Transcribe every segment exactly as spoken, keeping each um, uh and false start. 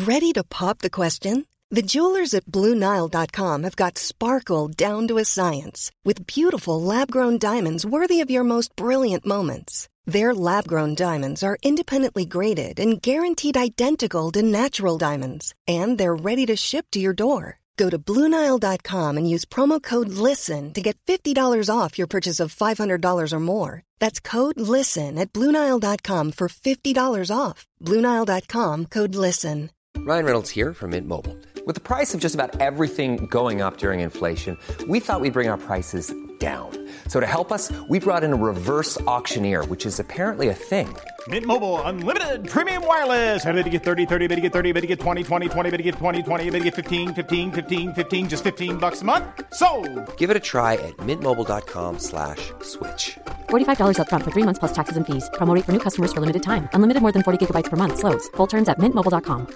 Ready to pop the question? The jewelers at Blue Nile dot com have got sparkle down to a science with beautiful lab-grown diamonds worthy of your most brilliant moments. Their lab-grown diamonds are independently graded and guaranteed identical to natural diamonds, and they're ready to ship to your door. Go to Blue Nile dot com and use promo code LISTEN to get fifty dollars off your purchase of five hundred dollars or more. That's code LISTEN at Blue Nile dot com for fifty dollars off. Blue Nile dot com, code LISTEN. Ryan Reynolds here from Mint Mobile. With the price of just about everything going up during inflation, we thought we'd bring our prices down. So to help us, we brought in a reverse auctioneer, which is apparently a thing. Mint Mobile Unlimited Premium Wireless. How to get thirty, thirty, how to get thirty, how to get twenty, twenty, twenty, how to get twenty, twenty, how to get fifteen, fifteen, fifteen, fifteen, just fifteen bucks a month? Sold! Give it a try at mintmobile.com slash switch. forty-five dollars up front for three months plus taxes and fees. Promo rate for new customers for limited time. Unlimited more than forty gigabytes per month. Slows full terms at mint mobile dot com.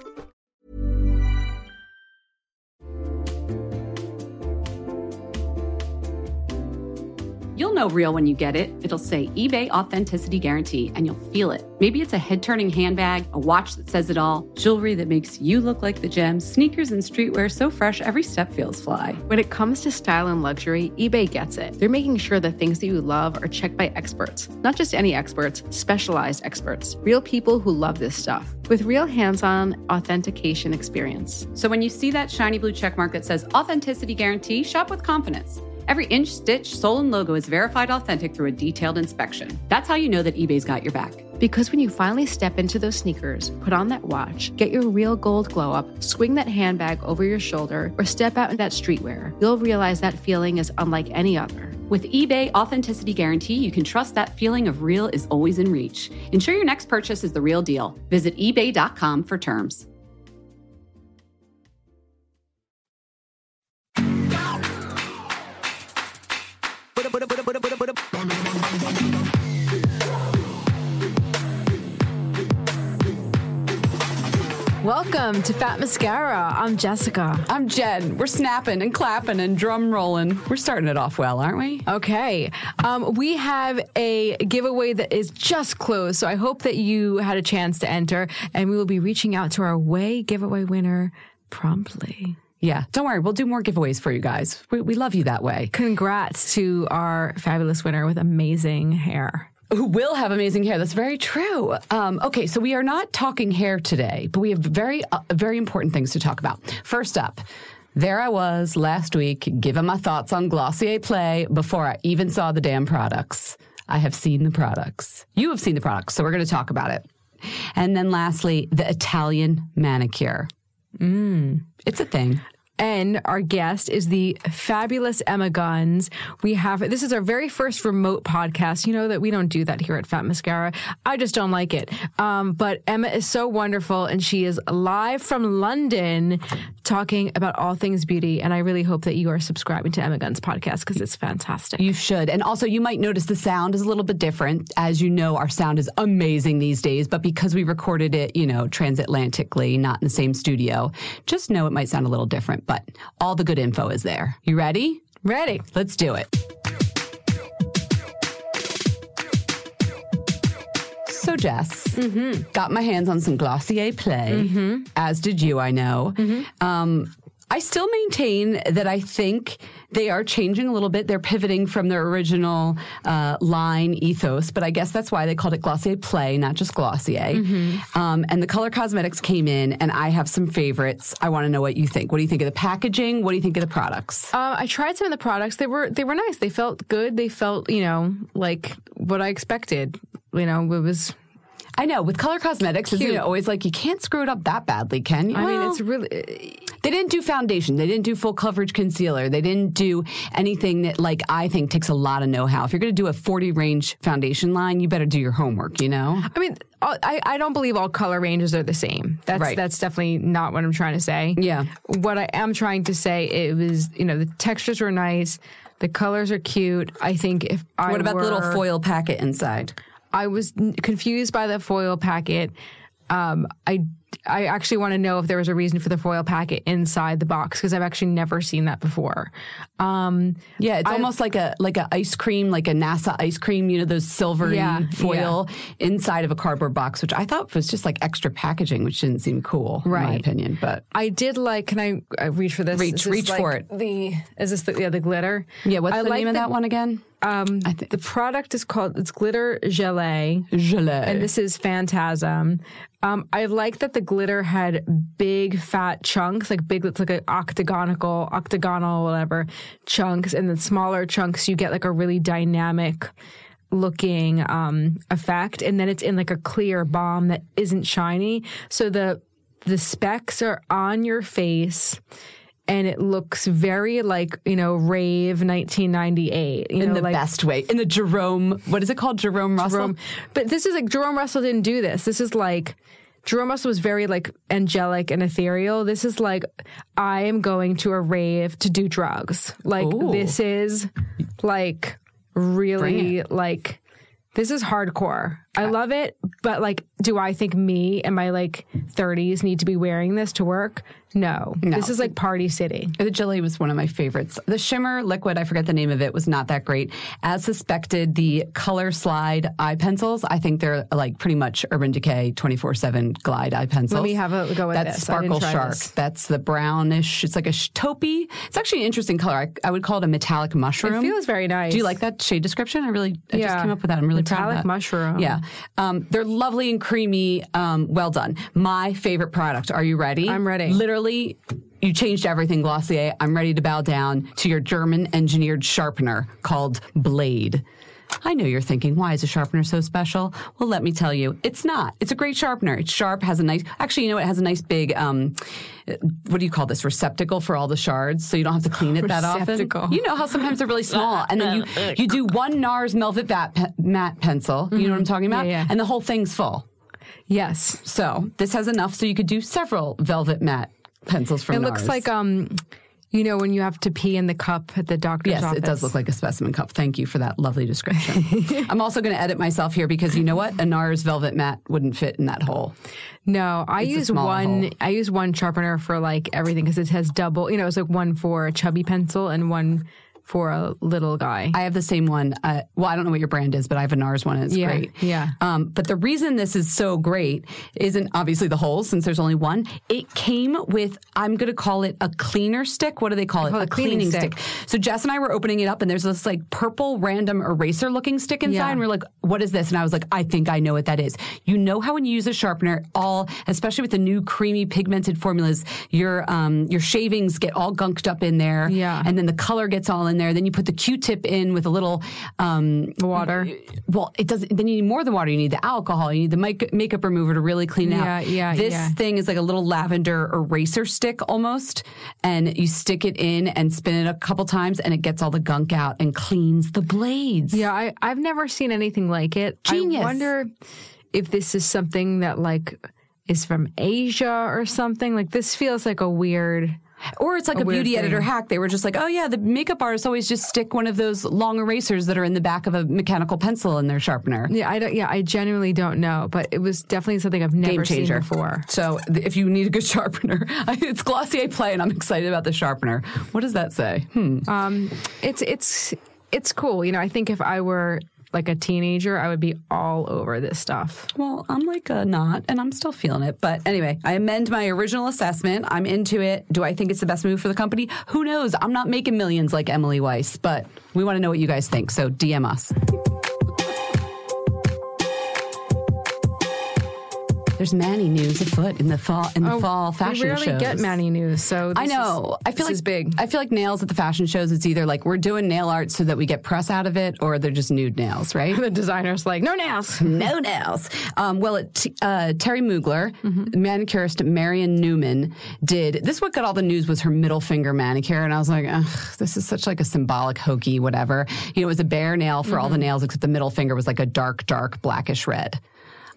You'll know real when you get it. It'll say eBay Authenticity Guarantee, and you'll feel it. Maybe it's a head-turning handbag, a watch that says it all, jewelry that makes you look like the gems, sneakers and streetwear so fresh every step feels fly. When it comes to style and luxury, eBay gets it. They're making sure the things that you love are checked by experts. Not just any experts, specialized experts. Real people who love this stuff. With real hands-on authentication experience. So when you see that shiny blue checkmark that says Authenticity Guarantee, shop with confidence. Every inch, stitch, sole, and logo is verified authentic through a detailed inspection. That's how you know that eBay's got your back. Because when you finally step into those sneakers, put on that watch, get your real gold glow up, swing that handbag over your shoulder, or step out in that streetwear, you'll realize that feeling is unlike any other. With eBay Authenticity Guarantee, you can trust that feeling of real is always in reach. Ensure your next purchase is the real deal. Visit ebay dot com for terms. Welcome to Fat Mascara. I'm Jessica. I'm Jen. We're snapping and clapping and drum rolling. We're starting it off well, aren't we? Okay. Um, we have a giveaway that is just closed, so I hope that you had a chance to enter, and we will be reaching out to our way giveaway winner promptly. Yeah, don't worry. We'll do more giveaways for you guys. We, we love you that way. Congrats to our fabulous winner with amazing hair. Who will have amazing hair. That's very true. Um, okay, so we are not talking hair today, but we have very, uh, very important things to talk about. First up, there I was last week giving my thoughts on Glossier Play before I even saw the damn products. I have seen the products. You have seen the products, so we're going to talk about it. And then lastly, the Italian manicure. Mm. It's a thing. And our guest is the fabulous Emma Guns. We have, this is our very first remote podcast. You know that we don't do that here at Fat Mascara. I just don't like it. Um, but Emma is so wonderful, and she is live from London talking about all things beauty. And I really hope that you are subscribing to Emma Guns podcast because it's fantastic. You should. And also you might notice the sound is a little bit different. As you know, our sound is amazing these days, but because we recorded it, you know, transatlantically, not in the same studio, just know it might sound a little different. But all the good info is there. You ready? Ready. Let's do it. So, Jess, mm-hmm. got my hands on some Glossier Play, mm-hmm. as did you, I know. Mm-hmm. Um, I still maintain that I think they are changing a little bit. They're pivoting from their original uh, line ethos, but I guess that's why they called it Glossier Play, not just Glossier. Mm-hmm. Um, and the color cosmetics came in, and I have some favorites. I want to know what you think. What do you think of the packaging? What do you think of the products? Uh, I tried some of the products. They were they were nice. They felt good. They felt, you know, like what I expected. You know, it was... I know. With color cosmetics, isn't it always like you can't screw it up that badly, can you? I well, mean, it's really... They didn't do foundation. They didn't do full coverage concealer. They didn't do anything that, like, I think takes a lot of know-how. If you're going to do a forty range foundation line, you better do your homework, you know? I mean, I, I don't believe all color ranges are the same. That's right. That's definitely not what I'm trying to say. Yeah. What I am trying to say, it was, you know, the textures were nice. The colors are cute. I think if I What about were, the little foil packet inside? I was confused by the foil packet. Um, I I actually want to know if there was a reason for the foil packet inside the box because I've actually never seen that before. Um, yeah, it's I, almost like a like a ice cream, like a NASA ice cream. You know, those silvery yeah, foil yeah. inside of a cardboard box, which I thought was just like extra packaging, which didn't seem cool, right. in my opinion. But I did like. Can I, I reach for this? Reach, this reach like for it. The is this the yeah the glitter? Yeah, what's I the like name of the, that one again? Um, I think the product is called it's glitter gelée. Gelée. And this is Phantasm. Um, I like that the glitter had big fat chunks, like big, it's like an octagonal, octagonal, whatever chunks, and the smaller chunks you get like a really dynamic looking um, effect, and then it's in like a clear bomb that isn't shiny, so the the specks are on your face. And it looks very like, you know, rave nineteen ninety-eight. You in know, the like, best way. In the Jerome, what is it called? Jerome Russell? Jerome, but this is like, Jerome Russell didn't do this. This is like, Jerome Russell was very like angelic and ethereal. This is like, I am going to a rave to do drugs. Like, Ooh. This is like really like, this is hardcore. I love it, but like, do I think me in my like thirties need to be wearing this to work? No. No. This is like Party City. The Gelée was one of my favorites. The shimmer liquid, I forget the name of it, was not that great. As suspected, the Color Slide eye pencils, I think they're like pretty much Urban Decay twenty-four seven Glide eye pencils. Let me have a go with That's this. Sparkle Shark. This. That's the brownish, it's like a taupey. It's actually an interesting color. I, I would call it a metallic mushroom. It feels very nice. Do you like that shade description? I really, I yeah. just came up with that. I'm really metallic proud of that. mushroom. Yeah. Um, they're lovely and creamy. Um, well done. My favorite product. Are you ready? I'm ready. Literally, you changed everything, Glossier. I'm ready to bow down to your German-engineered sharpener called Blade. I know you're thinking, why is a sharpener so special? Well, let me tell you, it's not. It's a great sharpener. It's sharp, has a nice, actually, you know, it has a nice big, um, what do you call this, receptacle for all the shards, so you don't have to clean it that Receptacle. often. You know how sometimes they're really small, and then you, you do one NARS Velvet Vat pe- matte pencil, you know what I'm talking about? Yeah, yeah. And the whole thing's full. Yes. So this has enough so you could do several Velvet Matte pencils from It NARS. looks like, um, you know, when you have to pee in the cup at the doctor's Yes, office. it does look like a specimen cup. Thank you for that lovely description. I'm also going to edit myself here because you know what? A NARS Velvet Matte wouldn't fit in that hole. No, I It's a use smaller one. hole. I use one sharpener for like everything because it has double. You know, it's like one for a chubby pencil and one for a little guy. I have the same one. Uh, well, I don't know what your brand is, but I have a NARS one and it's Yeah, great. yeah. Um, but the reason this is so great isn't obviously the holes, since there's only one. It came with, I'm going to call it a cleaner stick. What do they call it? call a it cleaning stick. So Jess and I were opening it up and there's this like purple random eraser looking stick inside. Yeah. And we're like, what is this? And I was like, I think I know what that is. You know how when you use a sharpener, all, especially with the new creamy pigmented formulas, your, um, your shavings get all gunked up in there. Yeah. And then the color gets all in there. Then you put the Q-tip in with a little um, Water. Well, it doesn't. Then you need more than water. You need the alcohol. You need the make, makeup remover to really clean it Yeah, out. yeah, This yeah. thing is like a little lavender eraser stick almost, and you stick it in and spin it a couple times, and it gets all the gunk out and cleans the blades. Yeah, I, I've never seen anything like it. Genius. I wonder if this is something that like is from Asia or something. Like this feels like a weird. Or it's like a, A weird beauty editor thing. hack. They were just like, oh yeah, the makeup artists always just stick one of those long erasers that are in the back of a mechanical pencil in their sharpener. Yeah, I don't. Yeah, I genuinely don't know, but it was definitely something I've never Game changer. seen before. So th- if you need a good sharpener, it's Glossier Play, and I'm excited about the sharpener. What does that say? Hmm. Um, it's it's it's cool. You know, I think if I were like a teenager, I would be all over this stuff. Well, I'm like a not, and I'm still feeling it. But anyway, I amend my original assessment. I'm into it. Do I think it's the best move for the company? Who knows? I'm not making millions like Emily Weiss, but we want to know what you guys think. So D M us. There's Manny news afoot in the fall in the Oh, fall fashion we rarely shows. get Manny news, so this I know. Is, I feel this like is big. I feel like nails at the fashion shows. It's either like we're doing nail art so that we get press out of it, or they're just nude nails, right? The designer's like, no nails. No nails. Um, well, it, uh, Terry Mugler, Mm-hmm. manicurist Marion Newman, did this. Is what got all the news was her middle finger manicure, and I was like, ugh, this is such like a symbolic, hokey, whatever. You know, it was a bare nail for Mm-hmm. all the nails except the middle finger was like a dark, dark blackish red.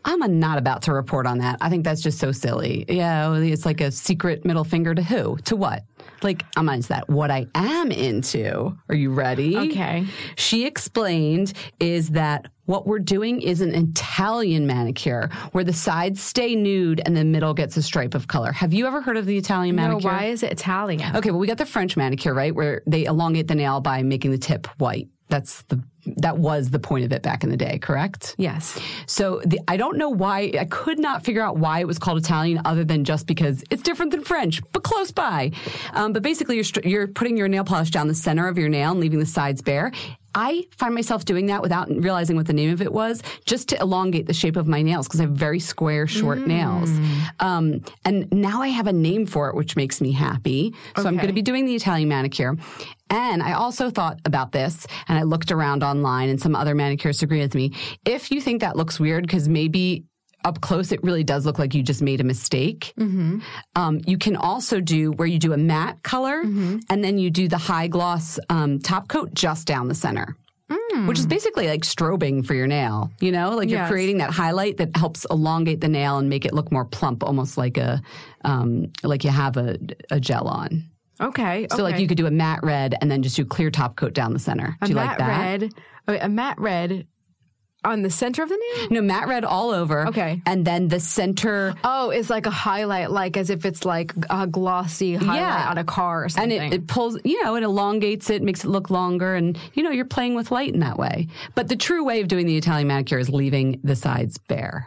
I'm not about to report on that. I think that's just so silly. Yeah, it's like a secret middle finger to who? To what? Like, I'm not into that. What I am into, are you ready? Okay. She explained is that what we're doing is an Italian manicure where the sides stay nude and the middle gets a stripe of color. Have you ever heard of the Italian manicure? No, why is it Italian? Okay, well, we got the French manicure, right, where they elongate the nail by making the tip white. That's the that was the point of it back in the day, correct? Yes. So the, I don't know why, I could not figure out why it was called Italian other than just because it's different than French, but close by. Um, but basically, you're, you're putting your nail polish down the center of your nail and leaving the sides bare. I find myself doing that without realizing what the name of it was, just to elongate the shape of my nails because I have very square, short mm. nails. Um, and now I have a name for it, which makes me happy. So okay. I'm going to be doing the Italian manicure. And I also thought about this, and I looked around online, and some other manicurists agree with me. If you think that looks weird, because maybe up close, it really does look like you just made a mistake. Mm-hmm. Um, you can also do where you do a matte color, mm-hmm. and then you do the high gloss um, top coat just down the center. Mm. Which is basically like strobing for your nail, you know? Like you're yes. creating that highlight that helps elongate the nail and make it look more plump, almost like a um, like you have a, a gel on. Okay. So okay. like you could do a matte red and then just do clear top coat down the center. Do a you matte like that? Red, okay, a matte red on the center of the nail? No, matte red all over. Okay. And then the center. Oh, it's like a highlight, like as if it's like a glossy highlight yeah. on a car or something. And it, it pulls, you know, it elongates it, makes it look longer. And, you know, you're playing with light in that way. But the true way of doing the Italian manicure is leaving the sides bare.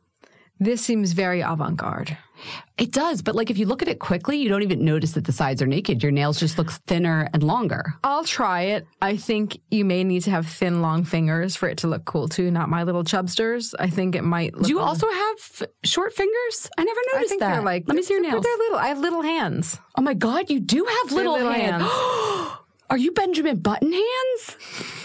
This seems very avant-garde. It does, but like if you look at it quickly, you don't even notice that the sides are naked. Your nails just look thinner and longer. I'll try it. I think you may need to have thin, long fingers for it to look cool too, not my little chubsters. I think it might look... Do you also have f- short fingers? I never noticed I think that. They're like, Let me see your nails. They're little. I have little hands. Oh my God, you do have little, little hands. hands. Are you Benjamin Button hands?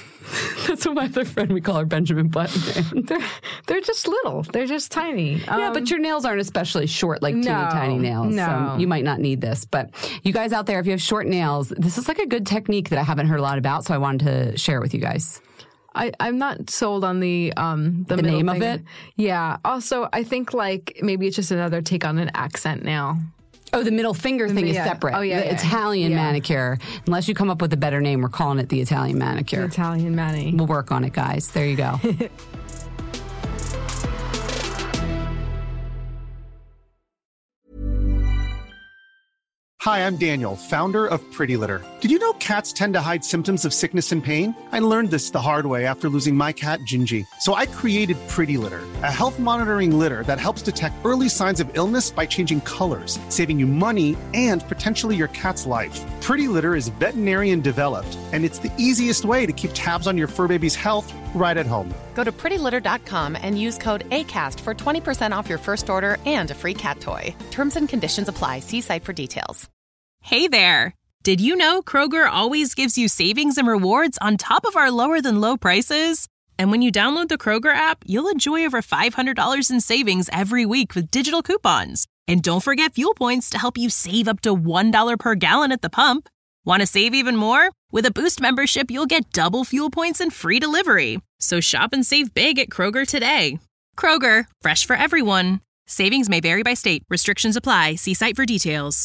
That's what my other friend, we call her Benjamin Button. they're, they're just little. They're just tiny. Um, yeah, but your nails aren't especially short like teeny no, tiny nails. No. So you might not need this. But you guys out there, if you have short nails, this is like a good technique that I haven't heard a lot about, so I wanted to share it with you guys. I, I'm not sold on the um the, the name thing. of it. Yeah. Also, I think like maybe it's just another take on an accent nail. Oh, the middle finger thing yeah. is separate. Oh, yeah. The yeah. Italian yeah. manicure. Unless you come up with a better name, we're calling it the Italian manicure. The Italian mani. We'll work on it, guys. There you go. Hi, I'm Daniel, founder of Pretty Litter. Did you know cats tend to hide symptoms of sickness and pain? I learned this the hard way after losing my cat, Gingy. So I created Pretty Litter, a health monitoring litter that helps detect early signs of illness by changing colors, saving you money and potentially your cat's life. Pretty Litter is veterinarian developed, and it's the easiest way to keep tabs on your fur baby's health right at home. Go to pretty litter dot com and use code ACAST for twenty percent off your first order and a free cat toy. Terms and conditions apply. See site for details. Hey there! Did you know Kroger always gives you savings and rewards on top of our lower-than-low prices? And when you download the Kroger app, you'll enjoy over five hundred dollars in savings every week with digital coupons. And don't forget fuel points to help you save up to one dollar per gallon at the pump. Want to save even more? With a Boost membership, you'll get double fuel points and free delivery. So shop and save big at Kroger today. Kroger, fresh for everyone. Savings may vary by state. Restrictions apply. See site for details.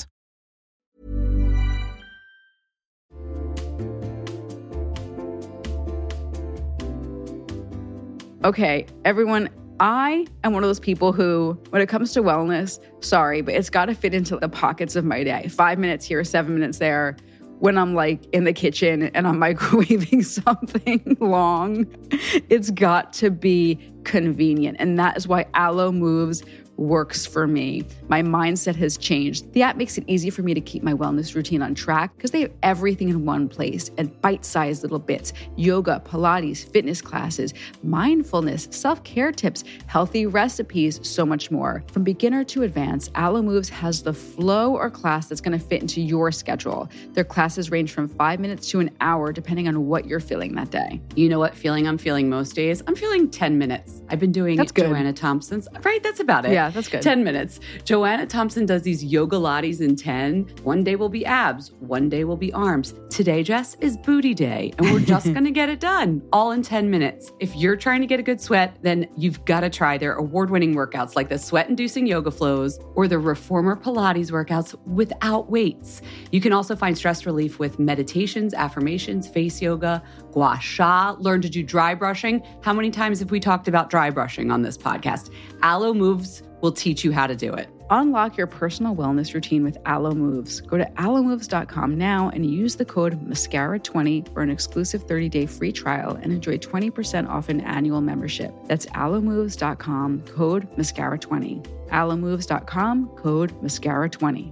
Okay, everyone, I am one of those people who, when it comes to wellness, sorry, but it's got to fit into the pockets of my day. Five minutes here, seven minutes there. When I'm like in the kitchen and I'm microwaving something long, it's got to be convenient. And that is why Alo Moves works for me. My mindset has changed. The app makes it easy for me to keep my wellness routine on track because they have everything in one place and bite-sized little bits: yoga, Pilates, fitness classes, mindfulness, self-care tips, healthy recipes, so much more. From beginner to advanced, Alo Moves has the flow or class that's going to fit into your schedule. Their classes range from five minutes to an hour, depending on what you're feeling that day. You know what feeling I'm feeling most days? I'm feeling ten minutes. I've been doing That's good. Joanna Thompson's. Right, that's about it. Yeah. Yeah, that's good. ten minutes. Joanna Thompson does these yoga lattes in ten. One day will be abs. One day will be arms. Today, Jess, is booty day. And we're just going to get it done all in ten minutes. If you're trying to get a good sweat, then you've got to try their award-winning workouts like the sweat-inducing yoga flows or the reformer Pilates workouts without weights. You can also find stress relief with meditations, affirmations, face yoga, gua sha, learn to do dry brushing. How many times have we talked about dry brushing on this podcast? Alo Moves will teach you how to do it. Unlock your personal wellness routine with Alo Moves. Go to alo moves dot com now and use the code mascara twenty for an exclusive thirty-day free trial and enjoy twenty percent off an annual membership. That's alo moves dot com, code mascara twenty. alo moves dot com, code mascara twenty.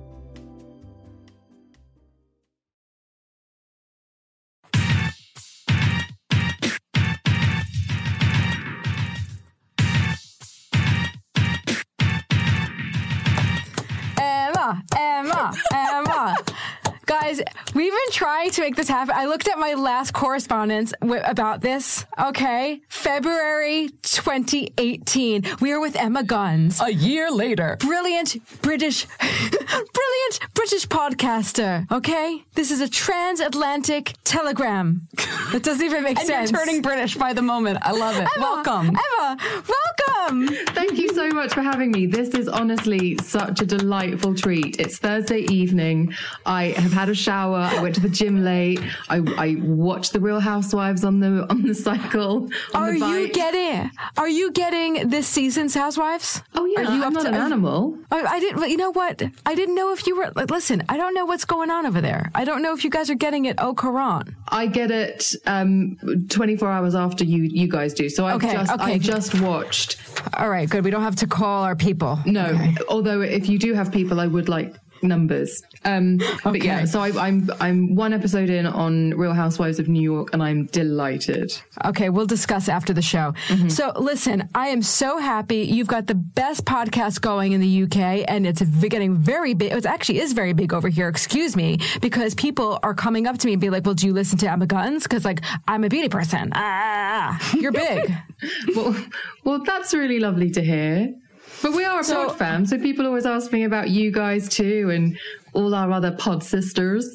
Emma, Emma. Guys, we've been trying to make this happen. I looked at my last correspondence w- about this, okay? February twenty eighteen. We were with Emma Guns. A year later. Brilliant British, brilliant British podcaster, okay? This is a transatlantic telegram. That doesn't even make and sense. You're turning British by the moment. I love it. Emma, welcome. Emma, welcome. Thank you so much for having me. This is honestly such a delightful treat. It's Thursday evening. I have had a shower. I went to the gym late. I, I watched The Real Housewives on the on the cycle. On are the bike. you getting? Are you getting this season's Housewives? Oh yeah, are you I'm up not to, an animal. I, I didn't. But you know what? I didn't know if you were. Like, listen, I don't know what's going on over there. I don't know if you guys are getting it. Oh, Quran. I get it um, twenty-four hours after you you guys do. So I've okay, just okay. I just watched. All right, good. We don't have to call our people. No, okay. Although if you do have people, I would like numbers. Um, okay. But yeah, so I, I'm I'm one episode in on Real Housewives of New York, and I'm delighted. Okay, we'll discuss after the show. Mm-hmm. So listen, I am so happy. You've got the best podcast going in the U K, and it's getting very big. It actually is very big over here. Excuse me, because people are coming up to me and be like, "Well, do you listen to Emma Guns?" Because like I'm a beauty person. Ah, you're big. well, well, that's really lovely to hear. But we are a so, pod fam, so people always ask me about you guys too, and all our other pod sisters.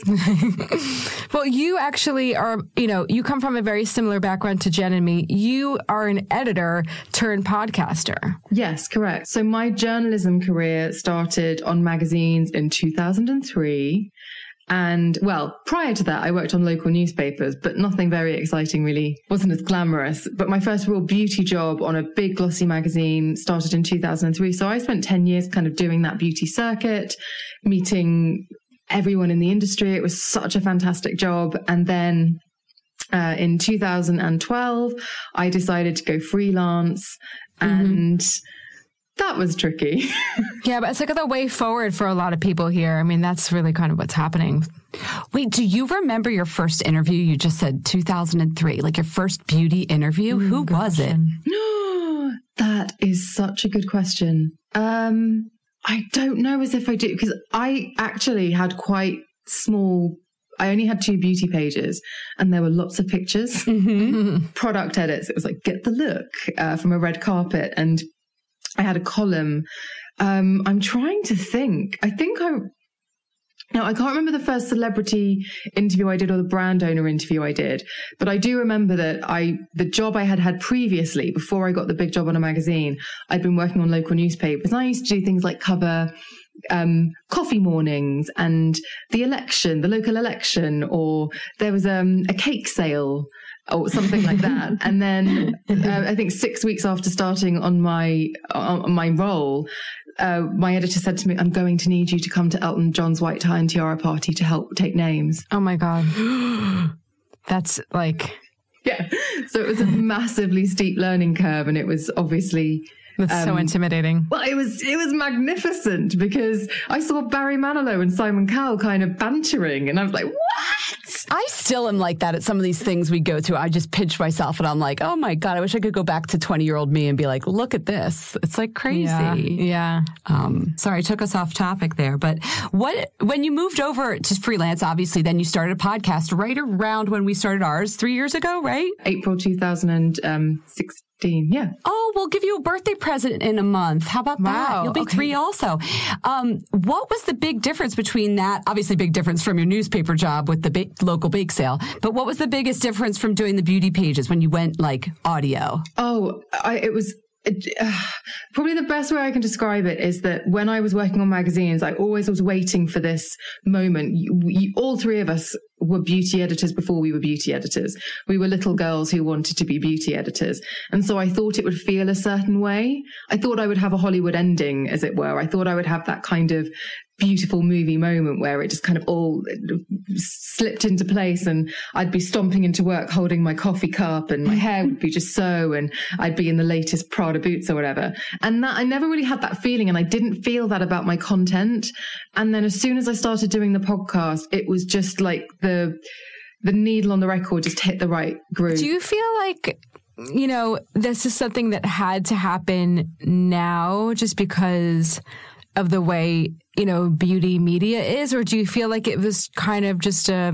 Well, you actually are, you know, you come from a very similar background to Jen and me. You are an editor turned podcaster. Yes, correct. So my journalism career started on magazines in two thousand three. And well, prior to that, I worked on local newspapers, but nothing very exciting really. Wasn't as glamorous. But my first real beauty job on a big glossy magazine started in two thousand three. So I spent ten years kind of doing that beauty circuit, meeting everyone in the industry. It was such a fantastic job. And then uh, in two thousand twelve, I decided to go freelance and mm-hmm. that was tricky. Yeah, but it's like the way forward for a lot of people here. I mean, that's really kind of what's happening. Wait, do you remember your first interview? You just said two thousand three, like your first beauty interview. Mm, Who was question. it? That is such a good question. Um, I don't know as if I do, because I actually had quite small, I only had two beauty pages and there were lots of pictures, mm-hmm. product edits. It was like, get the look uh, from a red carpet. And I had a column. Um, I'm trying to think. I think I, now I can't remember the first celebrity interview I did or the brand owner interview I did, but I do remember that I, the job I had had previously, before I got the big job on a magazine, I'd been working on local newspapers. And I used to do things like cover um, coffee mornings and the election, the local election, or there was um, a cake sale or something like that. And then uh, I think six weeks after starting on my on my role, uh, my editor said to me, I'm going to need you to come to Elton John's white tie and tiara party to help take names. Oh my God. That's like... Yeah. So it was a massively steep learning curve, and it was obviously... That's um, so intimidating. Well, it was it was magnificent because I saw Barry Manilow and Simon Cowell kind of bantering, and I was like, what? I still am like that at some of these things we go to. I just pinch myself and I'm like, oh my God, I wish I could go back to twenty-year-old me and be like, look at this. It's like crazy. Yeah. yeah. Um, sorry, I took us off topic there. But what when you moved over to freelance, obviously, then you started a podcast right around when we started ours three years ago, right? April two thousand sixteen. Yeah. Oh, we'll give you a birthday present in a month. How about Wow, that? You'll be okay. three also. Um, what was the big difference between that? Obviously, big difference from your newspaper job with the ba- local bake sale. But what was the biggest difference from doing the beauty pages when you went like audio? Oh, I, it was it, uh, probably the best way I can describe it is that when I was working on magazines, I always was waiting for this moment. You, you, all three of us were beauty editors before we were beauty editors. We were little girls who wanted to be beauty editors. And so I thought it would feel a certain way. I thought I would have a Hollywood ending, as it were. I thought I would have that kind of beautiful movie moment where it just kind of all slipped into place, and I'd be stomping into work holding my coffee cup, and my hair would be just so, and I'd be in the latest Prada boots or whatever. And that I never really had that feeling, and I didn't feel that about my content. And then as soon as I started doing the podcast, it was just like the the needle on the record just hit the right groove. Do you feel like, you know, this is something that had to happen now just because of the way, you know, beauty media is? Or do you feel like it was kind of just a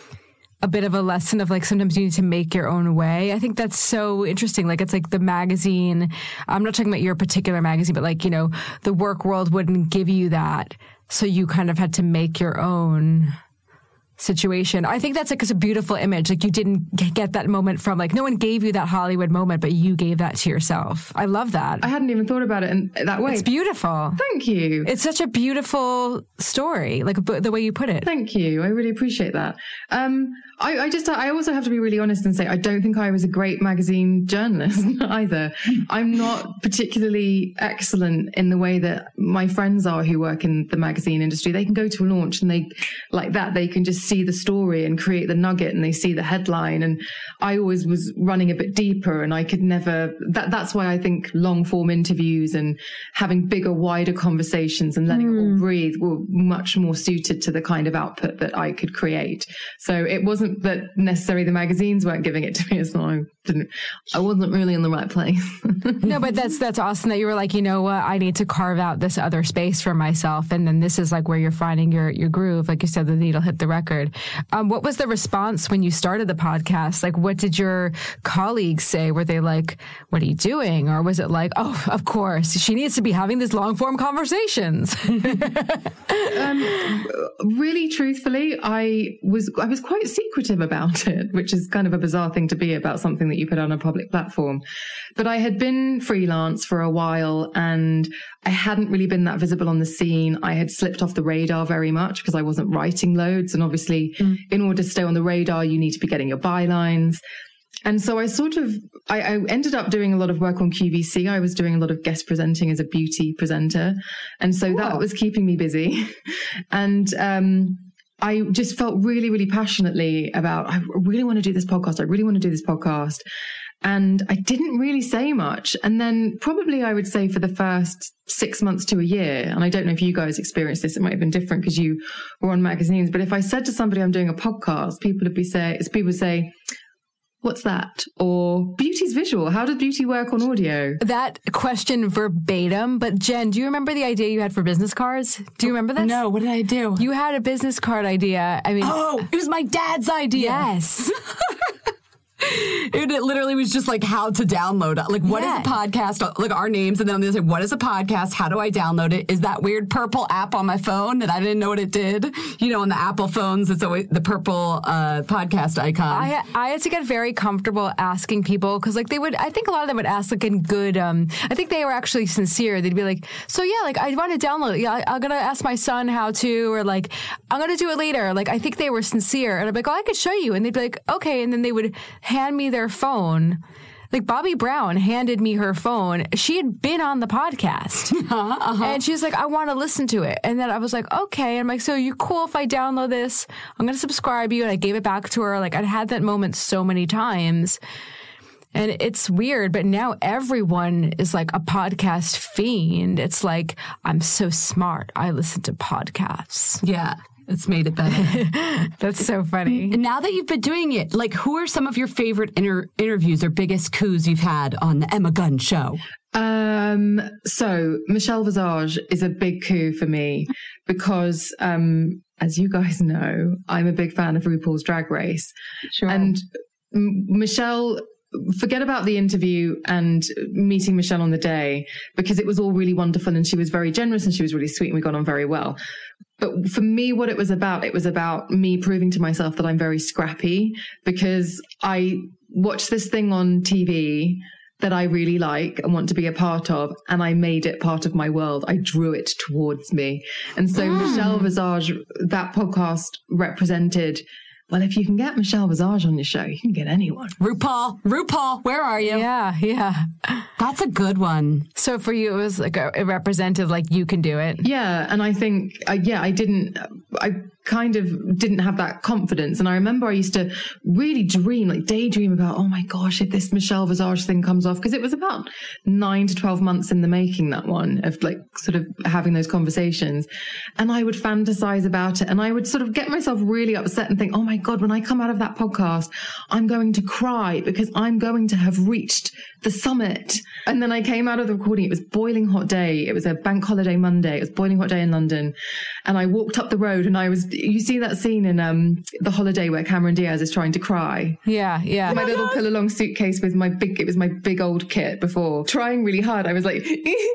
a bit of a lesson of like sometimes you need to make your own way? I think that's so interesting. Like it's like the magazine, I'm not talking about your particular magazine, but like, you know, the work world wouldn't give you that. So you kind of had to make your own situation. I think that's like it's a beautiful image. Like you didn't get that moment from like no one gave you that Hollywood moment, but you gave that to yourself. I love that. I hadn't even thought about it in that way. It's beautiful. Thank you. It's such a beautiful story, like the way you put it. Thank you. I really appreciate that. Um, I, I just, I also have to be really honest and say, I don't think I was a great magazine journalist either. I'm not particularly excellent in the way that my friends are who work in the magazine industry. They can go to a launch and they, like that, they can just see the story and create the nugget and they see the headline. And I always was running a bit deeper, and I could never, that, that's why I think long form interviews and having bigger, wider conversations and letting mm. it all breathe were much more suited to the kind of output that I could create. So it wasn't that necessarily the magazines weren't giving it to me. It's not, I didn't, I wasn't really in the right place. No, but that's, that's awesome that you were like, you know what, I need to carve out this other space for myself. And then this is like where you're finding your, your groove. Like you said, the needle hit the record. Um, what was the response when you started the podcast? Like, what did your colleagues say? Were they like, what are you doing? Or was it like, oh, of course, she needs to be having these long form conversations? um, really, truthfully, I was, I was quite secretive about it, which is kind of a bizarre thing to be about something that you put on a public platform. But I had been freelance for a while and I hadn't really been that visible on the scene. I had slipped off the radar very much because I wasn't writing loads. And obviously, mm. in order to stay on the radar, you need to be getting your bylines. And so I sort of, I, I ended up doing a lot of work on Q V C. I was doing a lot of guest presenting as a beauty presenter. And so Whoa. that was keeping me busy. And, um, I just felt really, really passionately about, I really want to do this podcast. I really want to do this podcast. And I didn't really say much. And then probably I would say for the first six months to a year, and I don't know if you guys experienced this, it might have been different because you were on magazines. But if I said to somebody I'm doing a podcast, people would be say, people would say, what's that? Or beauty's visual. How does beauty work on audio? That question verbatim. But Jen, do you remember the idea you had for business cards? Do you remember this? No, what did I do? You had a business card idea. I mean, oh, it was my dad's idea. Yes. It, it literally was just like how to download it. Like, what yeah. is a podcast? Like our names. And then there's like, what is a podcast? How do I download it? Is that weird purple app on my phone that I didn't know what it did? You know, on the Apple phones, it's always the purple uh, podcast icon. I, I had to get very comfortable asking people because like they would, I think a lot of them would ask like in good, um, I think they were actually sincere. They'd be like, so yeah, like I want to download it. Yeah, I, I'm going to ask my son how to, or like, I'm going to do it later. Like, I think they were sincere. And I'm like, oh, I could show you. And they'd be like, okay. And then they would hand me their phone. Like Bobbi Brown handed me her phone. She had been on the podcast. Uh-huh, uh-huh. And she was like, I want to listen to it. And then I was like, okay. And I'm like, so you cool if I download this? I'm going to subscribe you. And I gave it back to her. Like I'd had that moment so many times. And it's weird, but now everyone is like a podcast fiend. It's like, I'm so smart. I listen to podcasts. Yeah. It's made it better. That's so funny. And now that you've been doing it, like, who are some of your favorite inter- interviews or biggest coups you've had on the Emma Gunn show? Um, so Michelle Visage is a big coup for me because, um, as you guys know, I'm a big fan of RuPaul's Drag Race. Sure. And M- Michelle forget about the interview and meeting Michelle on the day, because it was all really wonderful and she was very generous and she was really sweet and we got on very well. But for me, what it was about, it was about me proving to myself that I'm very scrappy, because I watched this thing on T V that I really like and want to be a part of, and I made it part of my world. I drew it towards me. And so mm. Michelle Visage, that podcast represented, well, if you can get Michelle Visage on your show, you can get anyone. RuPaul, RuPaul, where are you? Yeah, yeah. That's a good one. So for you, it was like a, it represented like you can do it. Yeah. And I think, uh, yeah, I didn't, I kind of didn't have that confidence. And I remember I used to really dream, like daydream about, oh my gosh, if this Michelle Visage thing comes off, because it was about nine to twelve months in the making, that one, of like sort of having those conversations. And I would fantasize about it. And I would sort of get myself really upset and think, oh my God, when I come out of that podcast, I'm going to cry because I'm going to have reached the summit. And then I came out of the recording. It was boiling hot day. It was a bank holiday Monday. It was boiling hot day in London. And I walked up the road and I was, you see that scene in um, The Holiday where Cameron Diaz is trying to cry? Yeah, yeah. My little pull along suitcase with my big, it was my big old kit before. Trying really hard. I was like,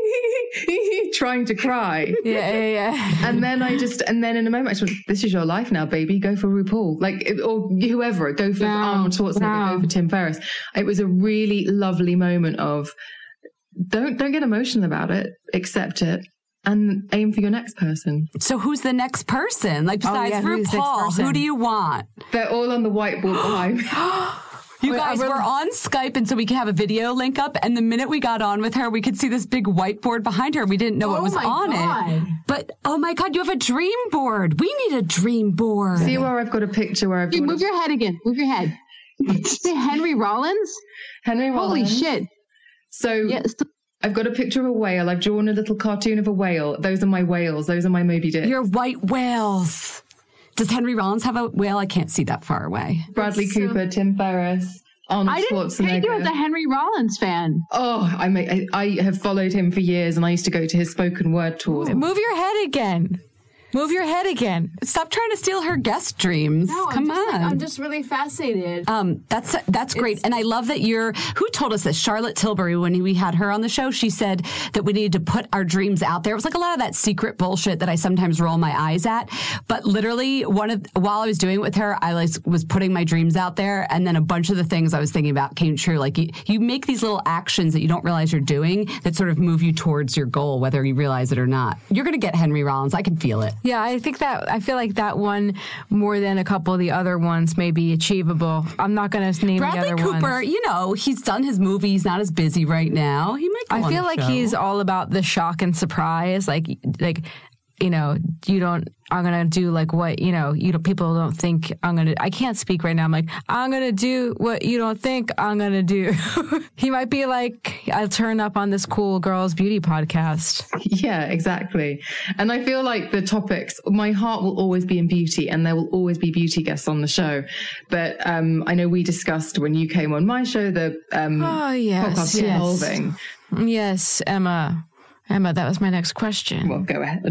trying to cry. Yeah, yeah, yeah. And then I just, and then in a moment I just went, this is your life now, baby. Go for RuPaul. Like, or whoever, go for wow. Arnold Schwarzenegger, wow. go for Tim Ferriss. It was a really lovely moment of, don't, don't get emotional about it. Accept it. And aim for your next person. So who's the next person? Like besides oh, yeah, RuPaul, who do you want? They're all on the whiteboard behind me. You guys were on Skype, and so we could have a video link up. And the minute we got on with her, we could see this big whiteboard behind her. We didn't know oh what was on God. it. But, oh my God, you have a dream board. We need a dream board. See where I've got a picture where I've Dude, got move a... your head again. Move your head. Say Henry Rollins? Henry Rollins. Holy shit. So... Yes. I've got a picture of a whale. I've drawn a little cartoon of a whale. Those are my whales. Those are my Moby Dick. Your white whales. Does Henry Rollins have a whale? I can't see that far away. Bradley That's Cooper, so... Tim Ferriss, Arnold I Schwarzenegger. didn't take you as a Henry Rollins fan. Oh, I, may, I I have followed him for years, and I used to go to his spoken word tours. Move your head again. Move your head again. Stop trying to steal her guest dreams. No, Come I'm just, on. I'm just really fascinated. Um, that's that's great. It's, and I love that you're, who told us this? Charlotte Tilbury, when we had her on the show, she said that we needed to put our dreams out there. It was like a lot of that secret bullshit that I sometimes roll my eyes at. But literally, one of while I was doing it with her, I was, was putting my dreams out there. And then a bunch of the things I was thinking about came true. Like you, you make these little actions that you don't realize you're doing that sort of move you towards your goal, whether you realize it or not. You're going to get Henry Rollins. I can feel it. Yeah, I think that I feel like that one more than a couple of the other ones may be achievable. I'm not going to name Bradley the other Cooper, ones. you know, he's done his movie. He's not as busy right now. He might. Go I on feel the like show. he's all about the shock and surprise. Like, like you know, you don't. I'm gonna do like what you know. You know, people don't think I'm gonna. I can't speak right now. I'm like, I'm gonna do what you don't think I'm gonna do. He might be like, I'll turn up on this cool girls beauty podcast. Yeah, exactly. And I feel like the topics, my heart will always be in beauty, and there will always be beauty guests on the show. But um, I know we discussed when you came on my show the um, oh, yes, podcast yes. evolving. Yes, Emma. Emma, that was my next question. Well, go ahead.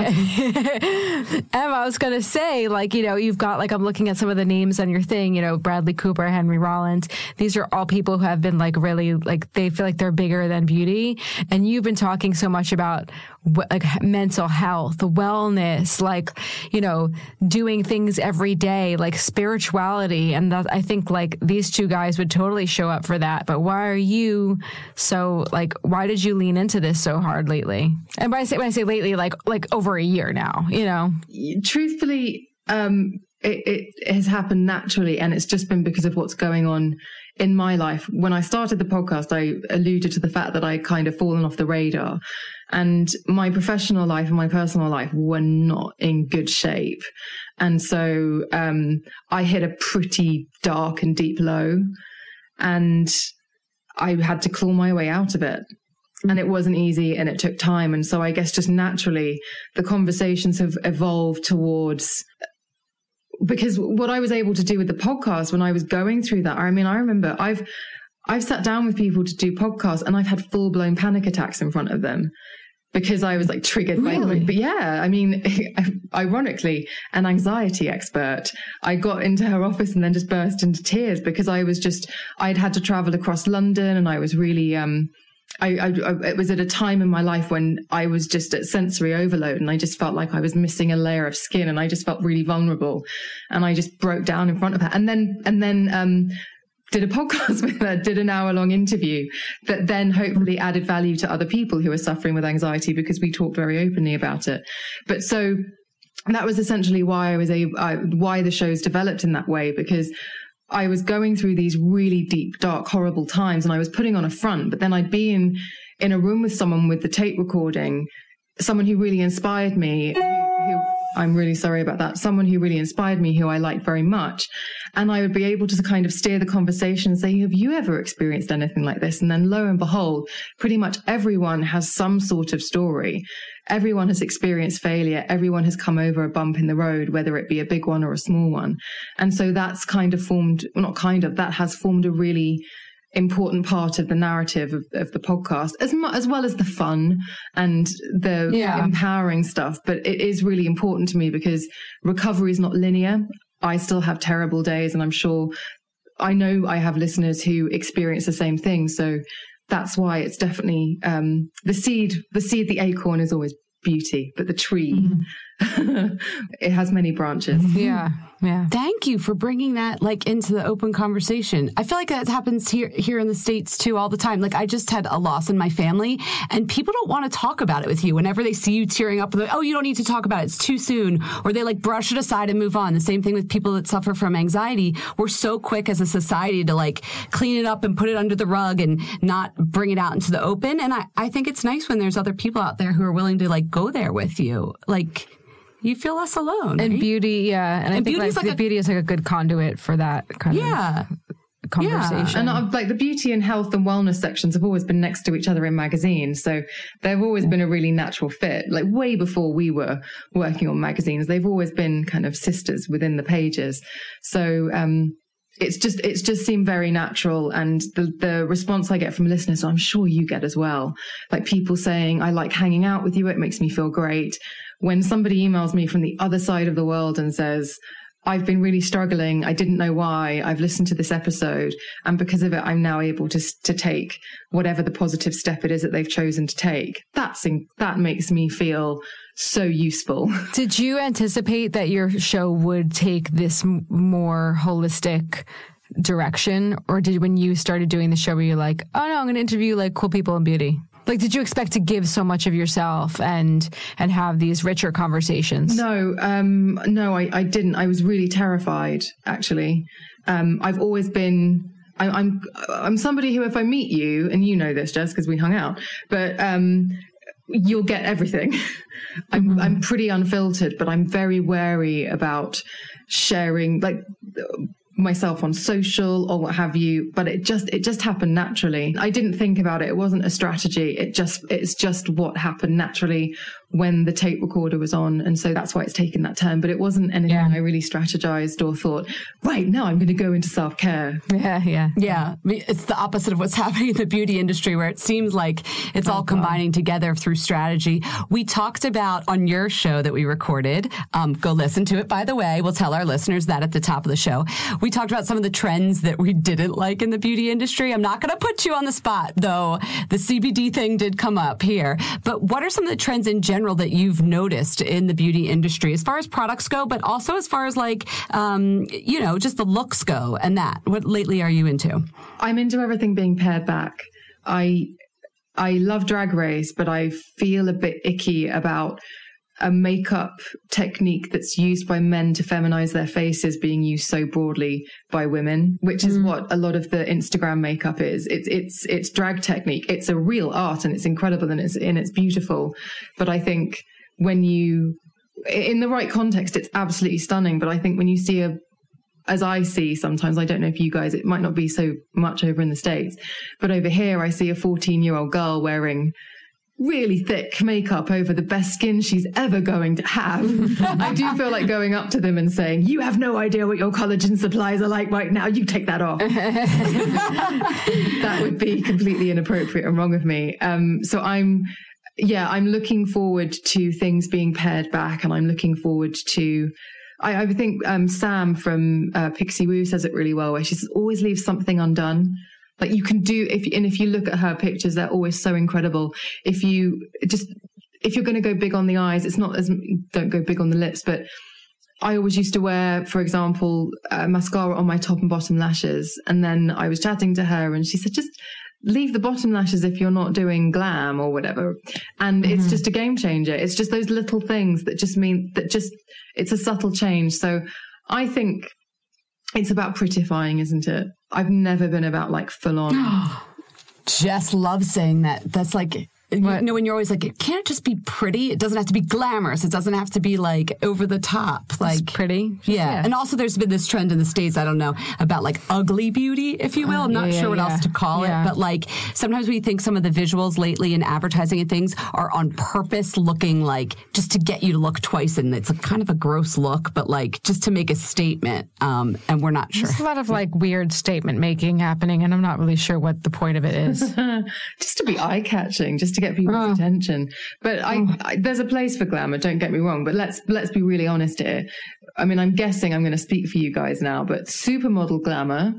Emma, I was going to say, like, you know, you've got, like, I'm looking at some of the names on your thing, you know, Bradley Cooper, Henry Rollins. These are all people who have been, like, really, like, they feel like they're bigger than beauty. And you've been talking so much about, like, mental health, wellness, like, you know, doing things every day, like spirituality. And that, I think, like, these two guys would totally show up for that. But why are you so, like, why did you lean into this so hard lately? And when I say when I say lately, like like over a year now, you know. Truthfully, um, it, it has happened naturally, and it's just been because of what's going on in my life. When I started the podcast, I alluded to the fact that I kind of fallen off the radar, and my professional life and my personal life were not in good shape, and so um, I hit a pretty dark and deep low, and I had to claw my way out of it. And it wasn't easy, and it took time. And so I guess just naturally the conversations have evolved towards, because what I was able to do with the podcast when I was going through that, I mean, I remember I've, I've sat down with people to do podcasts, and I've had full blown panic attacks in front of them. because I was like triggered Really? by, but yeah, I mean, ironically, an anxiety expert. I got into her office and then just burst into tears because I was just, I'd had to travel across London and I was really, um, I, I, I, it was at a time in my life when I was just at sensory overload and I just felt like I was missing a layer of skin and I just felt really vulnerable and I just broke down in front of her. And then, and then, um, did a podcast with her, did an hour long interview that then hopefully added value to other people who are suffering with anxiety because we talked very openly about it. But so that was essentially why I was a, I, why the show's developed in that way, because I was going through these really deep, dark, horrible times and I was putting on a front, but then I'd be in, in a room with someone with the tape recording, someone who really inspired me, who, who I'm really sorry about that, someone who really inspired me, who I like very much. And I would be able to kind of steer the conversation and say, have you ever experienced anything like this? And then lo and behold, pretty much everyone has some sort of story. Everyone has experienced failure. Everyone has come over a bump in the road, whether it be a big one or a small one. And so that's kind of formed, well, not kind of, that has formed a really important part of the narrative of, of the podcast, as mu- as well as the fun and the Yeah. empowering stuff. But it is really important to me because recovery is not linear. I still have terrible days, and I'm sure I know I have listeners who experience the same thing. So that's why it's definitely um, the seed, the seed, the acorn is always beauty, but the tree, mm-hmm. it has many branches. Yeah. Yeah. Thank you for bringing that like into the open conversation. I feel like that happens here here in the States too all the time. Like I just had a loss in my family and people don't want to talk about it with you. Whenever they see you tearing up, they're like, oh, you don't need to talk about it. It's too soon. Or they like brush it aside and move on. The same thing with people that suffer from anxiety. We're so quick as a society to like clean it up and put it under the rug and not bring it out into the open. And I, I think it's nice when there's other people out there who are willing to like go there with you. Like, you feel less alone. And right? beauty, yeah. And, And I think beauty's like, like the a- beauty is like a good conduit for that kind Yeah. of conversation. And uh, like the beauty and health and wellness sections have always been next to each other in magazines. So they've always been a really natural fit. Like way before we were working on magazines, they've always been kind of sisters within the pages. So, um, it's just, it's just seemed very natural. And the, the response I get from listeners, I'm sure you get as well. Like people saying, I like hanging out with you. It makes me feel great. When somebody emails me from the other side of the world and says, I've been really struggling. I didn't know why. I've listened to this episode. And because of it, I'm now able to, to take whatever the positive step it is that they've chosen to take. That's, in, that makes me feel so useful. Did you anticipate that your show would take this m- more holistic direction? Or did when you started doing the show, were you like, oh no, I'm going to interview like cool people in beauty? Like, did you expect to give so much of yourself and and have these richer conversations? No, um, no, I, I didn't. I was really terrified, actually. Um, I've always been, I, I'm, I'm somebody who, if I meet you, and you know this, Jess, because we hung out, but um, you'll get everything. I'm, mm-hmm. I'm pretty unfiltered, but I'm very wary about sharing, like, myself on social or what have you, but it just it just happened naturally. I didn't think about it. It wasn't a strategy. It just it's just what happened naturally when the tape recorder was on, and so that's why it's taken that turn. But it wasn't anything yeah. I really strategized or thought, right now I'm going to go into self-care. Yeah, yeah, yeah. It's the opposite of what's happening in the beauty industry, where it seems like it's oh, all combining God. together through strategy. We talked about on your show that we recorded. Um, go listen to it, by the way. We'll tell our listeners that at the top of the show. We talked about some of the trends that we didn't like in the beauty industry. I'm not going to put you on the spot, though. The C B D thing did come up here. But what are some of the trends in general that you've noticed in the beauty industry as far as products go, but also as far as like, um, you know, just the looks go and that? What lately are you into? I'm into everything being pared back. I, I love Drag Race, but I feel a bit icky about a makeup technique that's used by men to feminize their faces being used so broadly by women, which is mm. what a lot of the Instagram makeup is. It's, it's, it's drag technique. It's a real art and it's incredible and it's, and it's beautiful. But I think when you, in the right context, it's absolutely stunning. But I think when you see a, as I see sometimes, I don't know if you guys, it might not be so much over in the States, but over here I see a fourteen year old girl wearing really thick makeup over the best skin she's ever going to have. I do feel like going up to them and saying, you have no idea what your collagen supplies are like right now. You take that off. That would be completely inappropriate and wrong of me. Um, so I'm, yeah, I'm looking forward to things being pared back, and I'm looking forward to, I, I think um, Sam from uh, Pixie Woo says it really well, where she says, always leave something undone. Like you can do, if and if you look at her pictures, they're always so incredible. If you just, if you're going to go big on the eyes, it's not as, don't go big on the lips, but I always used to wear, for example, uh, mascara on my top and bottom lashes. And then I was chatting to her and she said, just leave the bottom lashes if you're not doing glam or whatever. And mm-hmm. it's just a game changer. It's just those little things that just mean that just, it's a subtle change. So I think it's about prettifying, isn't it? I've never been about like full on. Jess loves saying that. That's like, you know, when you're always like, it can't just be pretty. It doesn't have to be glamorous. It doesn't have to be like over the top. Like just pretty. Just, yeah. yeah. And also there's been this trend in the States, I don't know, about like ugly beauty, if you will. I'm not uh, yeah, sure what yeah. else to call yeah. it. But like sometimes we think some of the visuals lately in advertising and things are on purpose looking like just to get you to look twice. And it's a kind of a gross look, but like just to make a statement. Um, and we're not sure. There's a lot of like weird statement making happening. And I'm not really sure what the point of it is. Just to be eye catching, just to get people's oh. attention. But I, I, there's a place for glamour, don't get me wrong, but let's let's be really honest here. I mean, I'm guessing I'm going to speak for you guys now, but supermodel glamour,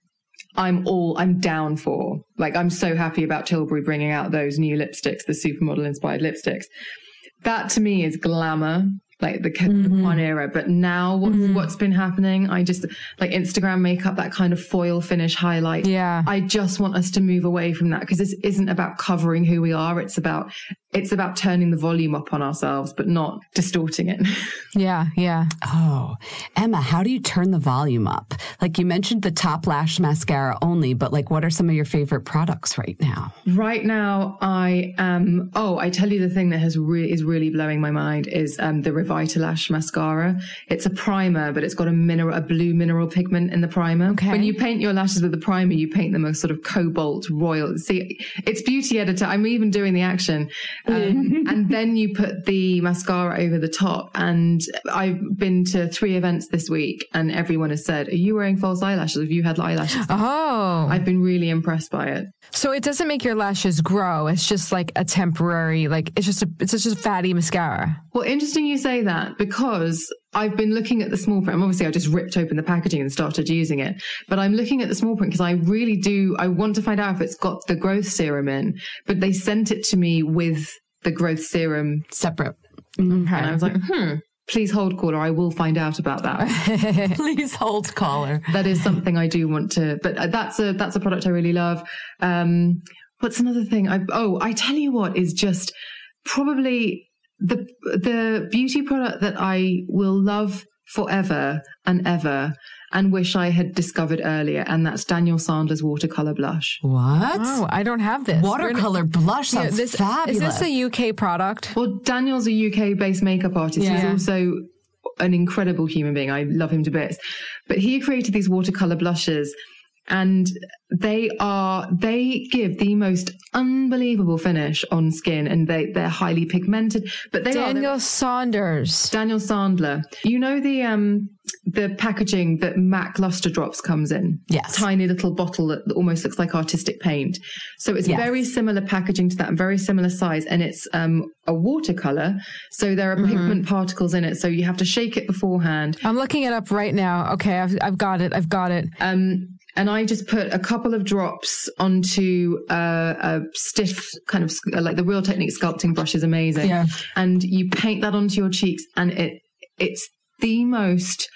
I'm all, I'm down for. Like, I'm so happy about Tilbury bringing out those new lipsticks, the supermodel inspired lipsticks. That to me is glamour. Like the, mm-hmm. the one era, but now what, mm-hmm. what's been happening, I just like Instagram makeup, that kind of foil finish highlight. Yeah. I just want us to move away from that because this isn't about covering who we are. It's about, it's about turning the volume up on ourselves, but not distorting it. Yeah. Yeah. Oh, Emma, how do you turn the volume up? Like you mentioned the Top Lash mascara only, but like what are some of your favorite products right now? Right now, I am, oh, I tell you the thing that has re- is really blowing my mind is um, the Revitalash mascara. It's a primer, but it's got a mineral, a blue mineral pigment in the primer. Okay. When you paint your lashes with the primer, you paint them a sort of cobalt royal. See, it's Beauty Editor. I'm even doing the action. Um, and then you put the mascara over the top. And I've been to three events this week and everyone has said, are you wearing false eyelashes? Have you had eyelashes? Oh. I've been really impressed by it. So it doesn't make your lashes grow. It's just like a temporary, like it's just a, it's just a fatty mascara. Well, interesting you say that because I've been looking at the small print. Obviously, I just ripped open the packaging and started using it. But I'm looking at the small print because I really do, I want to find out if it's got the growth serum in. But they sent it to me with the growth serum separate. Okay. And I was like, hmm. Please hold, caller. I will find out about that. Please hold, caller. That is something I do want to, but that's a, that's a product I really love. Um, what's another thing? I, oh, I tell you what is just probably the, the beauty product that I will love forever and ever and wish I had discovered earlier. And that's Daniel Sandler's watercolor blush. What? Oh, I don't have this. Watercolor blush sounds yeah, this, fabulous. Is this a U K product? Well, Daniel's a U K-based makeup artist. Yeah. He's also an incredible human being. I love him to bits. But he created these watercolor blushes and they are, they give the most unbelievable finish on skin and they, they're highly pigmented, but they Daniel are. Daniel Saunders. Daniel Sandler. You know the, um, the packaging that MAC Luster Drops comes in? Yes. Tiny little bottle that almost looks like artistic paint. So it's yes. very similar packaging to that and very similar size. And it's, um, a watercolor. So there are Mm-hmm. pigment particles in it. So you have to shake it beforehand. I'm looking it up right now. Okay. I've, I've got it. I've got it. Um, And I just put a couple of drops onto uh, a stiff kind of, like the Real Technique sculpting brush is amazing. Yeah. And you paint that onto your cheeks and it it's the most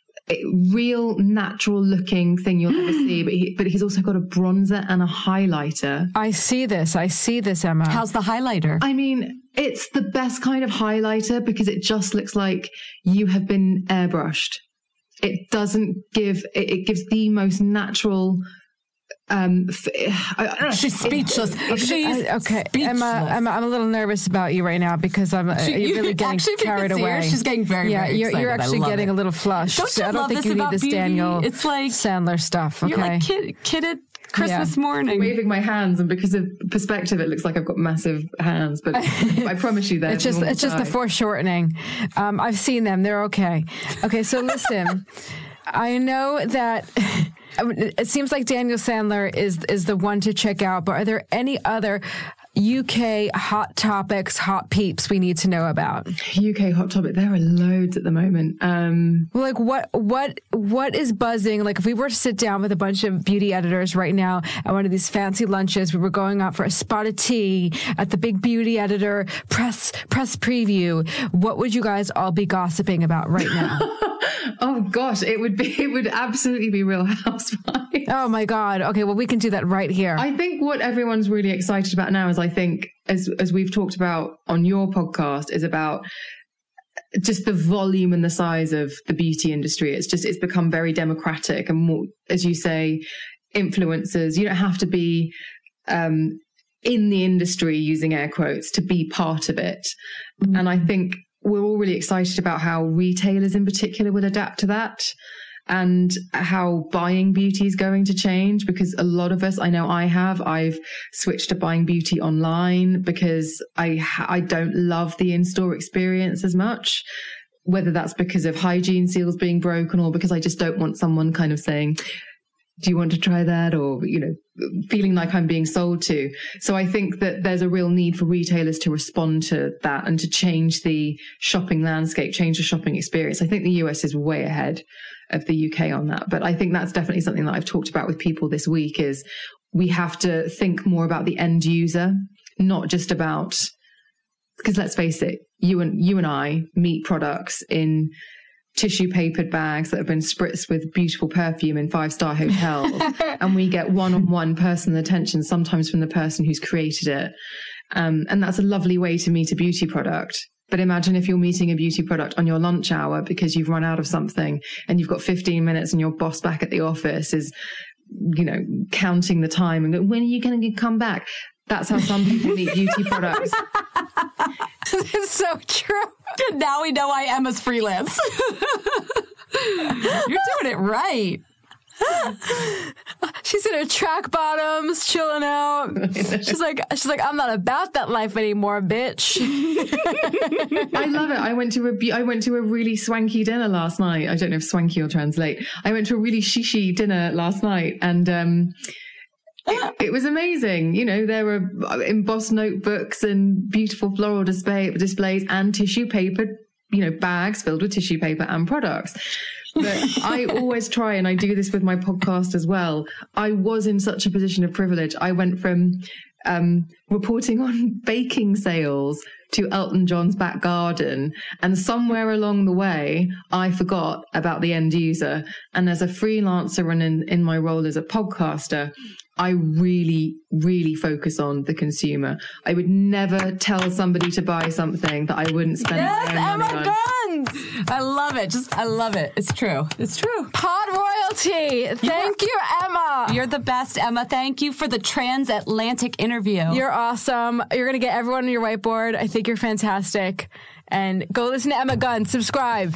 real natural looking thing you'll ever see. But, he, but he's also got a bronzer and a highlighter. I see this. I see this, Emma. How's the highlighter? I mean, it's the best kind of highlighter because it just looks like you have been airbrushed. It doesn't give, it, it gives the most natural, um, f- I, she's speechless. It, it, she's I, okay. speechless. Emma, Emma, I'm a little nervous about you right now because I'm uh, She, you're really getting actually, carried away. away. She's getting very, yeah, very you're, excited. you're actually getting it. a little flushed. Don't you I don't love think this you need about this beauty? Daniel It's like Sandler stuff. Okay. You're like kid, kidded Christmas yeah. morning. Waving my hands, and because of perspective, it looks like I've got massive hands. But I promise you, that it's just it's just the foreshortening. Um, I've seen them; they're okay. Okay, so listen, I know that it seems like Daniel Sandler is is the one to check out. But are there any other U K hot topics, hot peeps we need to know about? U K hot topic. There are loads at the moment. Um, well, like what, what, what is buzzing? Like if we were to sit down with a bunch of beauty editors right now at one of these fancy lunches, we were going out for a spot of tea at the big beauty editor press, press preview. What would you guys all be gossiping about right now? Oh gosh, it would be, it would absolutely be Real Housewives. Oh my God. Okay. Well, we can do that right here. I think what everyone's really excited about now is I think, as, as we've talked about on your podcast, is about just the volume and the size of the beauty industry. It's just, it's become very democratic and more, as you say, influencers. You don't have to be, um, in the industry, using air quotes, to be part of it. Mm-hmm. And I think we're all really excited about how retailers in particular will adapt to that and how buying beauty is going to change, because a lot of us, I know I have, I've switched to buying beauty online because I, I don't love the in-store experience as much, whether that's because of hygiene seals being broken or because I just don't want someone kind of saying, do you want to try that? Or, you know, feeling like I'm being sold to. So I think that there's a real need for retailers to respond to that and to change the shopping landscape, change the shopping experience. I think the U S is way ahead of the U K on that. But I think that's definitely something that I've talked about with people this week is we have to think more about the end user, not just about, because let's face it, you and you and I meet products in tissue papered bags that have been spritzed with beautiful perfume in five-star hotels. And we get one-on-one personal attention, sometimes from the person who's created it. Um, and that's a lovely way to meet a beauty product. But imagine if you're meeting a beauty product on your lunch hour because you've run out of something and you've got fifteen minutes and your boss back at the office is, you know, counting the time and go, when are you going to come back? That's how some people meet beauty products. It's so true. Now we know why Emma's freelance. You're doing it right. She's in her track bottoms, chilling out. She's like, she's like, I'm not about that life anymore, bitch. I love it. I went to a, I went to a really swanky dinner last night. I don't know if swanky will translate. I went to a really shishi dinner last night, and um, It, it was amazing. You know, there were embossed notebooks and beautiful floral display, displays and tissue paper, you know, bags filled with tissue paper and products. But I always try, and I do this with my podcast as well. I was in such a position of privilege. I went from um, reporting on baking sales to Elton John's back garden. And somewhere along the way, I forgot about the end user. And as a freelancer and in, in my role as a podcaster, I really, really focus on the consumer. I would never tell somebody to buy something that I wouldn't spend yes, my own money Emma on. Guns! I love it. Just, I love it. It's true. It's true. Pod royalty. Thank you, Emma. You're the best, Emma. Thank you for the transatlantic interview. You're awesome. You're going to get everyone on your whiteboard. I think you're fantastic. And go listen to Emma Guns. Subscribe.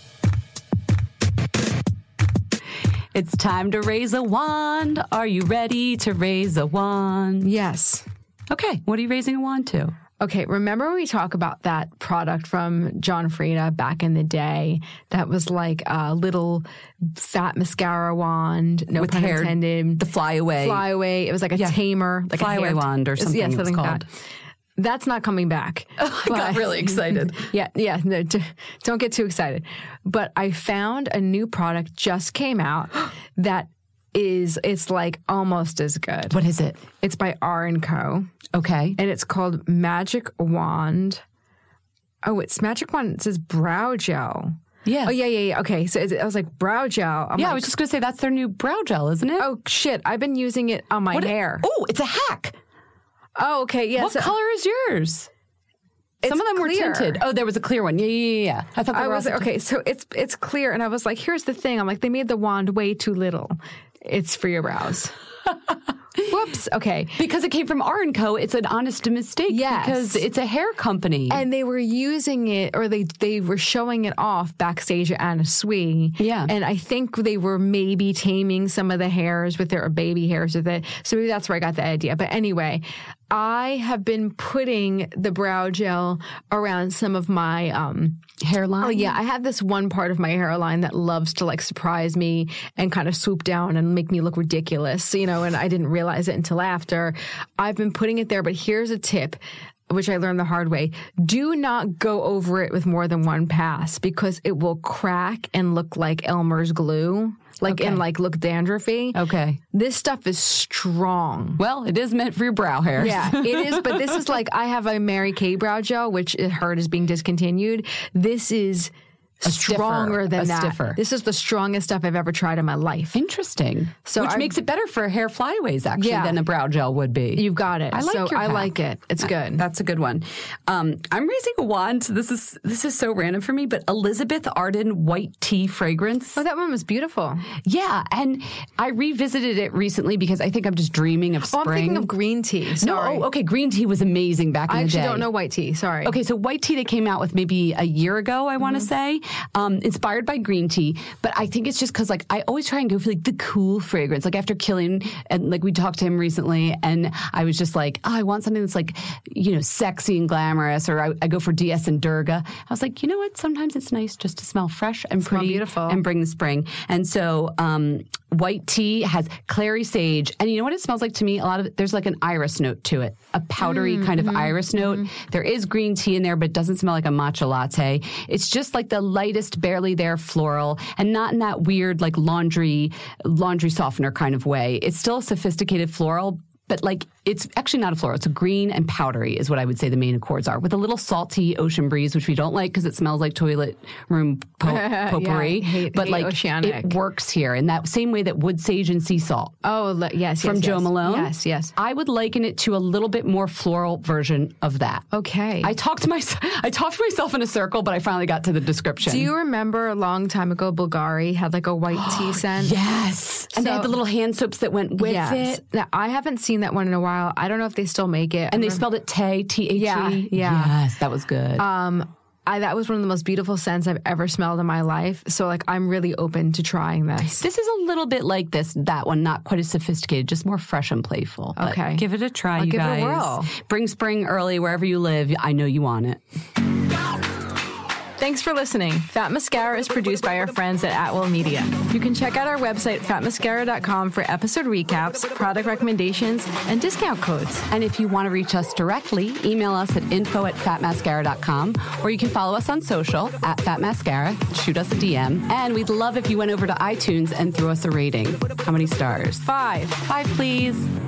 It's time to raise a wand. Are you ready to raise a wand? Yes. Okay. What are you raising a wand to? Okay. Remember when we talk about that product from John Frieda back in the day that was like a little fat mascara wand, no with pun hair, intended. The flyaway. Flyaway. It was like a yeah. tamer. Like flyaway a wand or something, yeah, something it's like called. that. That's not coming back. Oh, I but, got really excited. Yeah, yeah. No, d- don't get too excited. But I found a new product just came out that is, it's like almost as good. What is it? It's by R and Co. Okay. And it's called Magic Wand. Oh, it's Magic Wand. It says brow gel. Yeah. Oh, yeah, yeah, yeah. Okay. So I was like, brow gel. I'm yeah, like, I was just going to say that's their new brow gel, isn't it? Oh, shit. I've been using it on my what hair. Oh, it's a hack. Oh, okay. Yes. What so, color is yours? It's Some of them clear. were tinted. Oh, there was a clear one. Yeah, yeah, yeah. I thought they I were was also okay. So it's it's clear, and I was like, here's the thing. I'm like, they made the wand way too little. It's for your brows. Whoops. Okay. Because it came from R and Co. It's an honest mistake. Yes. Because it's a hair company. And they were using it, or they, they were showing it off backstage at Anna Sui. Yeah. And I think they were maybe taming some of the hairs with their baby hairs with it. So maybe that's where I got the idea. But anyway, I have been putting the brow gel around some of my um, hairline. Oh, yeah. I have this one part of my hairline that loves to like surprise me and kind of swoop down and make me look ridiculous, you know, and I didn't realize it until after. I've been putting it there, but here's a tip, which I learned the hard way. Do not go over it with more than one pass because it will crack and look like Elmer's glue. Like, okay. and like look dandruffy. Okay. This stuff is strong. Well, it is meant for your brow hairs. Yeah, it is. But this is like, I have a Mary Kay brow gel, which it heard is being discontinued. This is A stronger stiffer, than a that. stiffer. This is the strongest stuff I've ever tried in my life. Interesting. So Which I, makes it better for hair flyaways, actually, Yeah. than a brow gel would be. You've got it. I like so your I pack. like it. It's good. That's a good one. Um, I'm raising a wand. This is this is so random for me, but Elizabeth Arden white tea fragrance. Oh, that one was beautiful. Yeah, and I revisited it recently because I think I'm just dreaming of spring. Oh, I'm thinking of green tea. Sorry. No, oh, okay, green tea was amazing back in I the day. actually don't know white tea. Sorry. Okay, so white tea they came out with maybe a year ago, I want to say, um, inspired by green tea. But I think it's just because, like, I always try and go for like the cool fragrance. Like after Killing, and like we talked to him recently, and I was just like, oh, I want something that's like, you know, sexy and glamorous. Or I, I go for D S and Durga. I was like, you know what? Sometimes it's nice just to smell fresh and Smell pretty, beautiful, and bring the spring. And so, um, white tea has clary sage, and you know what it smells like to me? A lot of there's like an iris note to it, a powdery Mm, kind of mhm, iris note. mhm. There is green tea in there, but it doesn't smell like a matcha latte. It's just like the lightest, barely there floral, and not in that weird like laundry laundry softener kind of way. It's still a sophisticated floral, but like it's actually not a floral. It's a green and powdery is what I would say the main accords are, with a little salty ocean breeze, which we don't like because it smells like toilet room po- potpourri. Yeah, hate- but hate like oceanic. it works here in that same way that wood sage and sea salt. Oh, le- yes, yes, From yes. Joe Malone. Yes, yes. I would liken it to a little bit more floral version of that. Okay. I talked to myself. I talked to myself in a circle, but I finally got to the description. Do you remember a long time ago, Bulgari had like a white tea scent? Yes. And they had the little hand soaps that went with yes. it. Now, I haven't seen that one in a while. I don't know if they still make it. And they spelled it Tay, T H E. Yeah, yeah. Yes, that was good. Um, I, that was one of the most beautiful scents I've ever smelled in my life. So, like, I'm really open to trying this. This is a little bit like this, that one, not quite as sophisticated, just more fresh and playful. But Okay. give it a try, I'll you give it a guys. whirl. Bring spring early wherever you live. I know you want it. Thanks for listening. Fat Mascara is produced by our friends at Atwell Media. You can check out our website, fat mascara dot com, for episode recaps, product recommendations, and discount codes. And if you want to reach us directly, email us at info at fat mascara dot com, or you can follow us on social at Fat Mascara, shoot us a D M, and we'd love if you went over to iTunes and threw us a rating. How many stars? Five. Five, please.